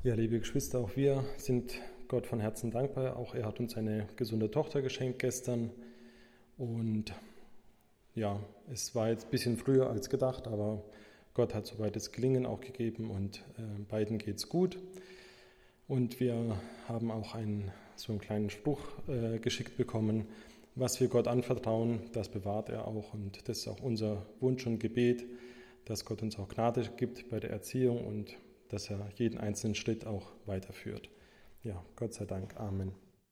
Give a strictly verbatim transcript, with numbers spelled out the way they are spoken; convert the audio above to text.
Ja, liebe Geschwister, auch wir sind Gott von Herzen dankbar. Auch er hat uns eine gesunde Tochter geschenkt gestern. Und ja, es war jetzt ein bisschen früher als gedacht, aber Gott hat soweit das Gelingen auch gegeben und äh, beiden geht's gut. Und wir haben auch einen, so einen kleinen Spruch äh, geschickt bekommen: Was wir Gott anvertrauen, das bewahrt er auch. Und das ist auch unser Wunsch und Gebet, dass Gott uns auch Gnade gibt bei der Erziehung und dass er jeden einzelnen Schritt auch weiterführt. Ja, Gott sei Dank. Amen.